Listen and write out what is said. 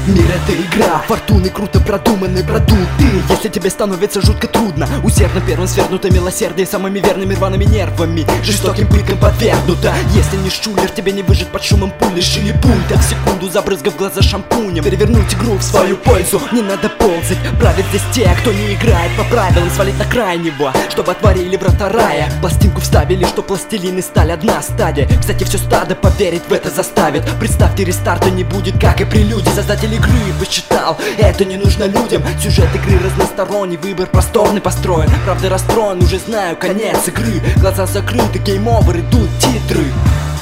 Мир — это игра, фортуны круто продуманные продукты. Если тебе становится жутко трудно, усердно первым свергнуто милосердие самыми верными рваными нервами, жестоким пыткам подвергнуто. Если не шулер, тебе не выжить под шумом пули или пульта, в секунду забрызгав глаза шампунем. Перевернуть игру в свою пользу, не надо ползать. Правят здесь те, кто не играет по правилам, свалить на крайнего, чтобы отворили врата рая. Пластинку вставили, что пластилин и сталь одна стадия. Кстати, все стадо поверить в это заставит. Представьте, рестарта не будет, как и прелюдии. Создатель игры посчитал, это не нужно людям. Сюжет игры разносторонний, выбор просторный построен. Правда расстроен, уже знаю конец игры. Глаза закрыты, гейм-овер, идут титры.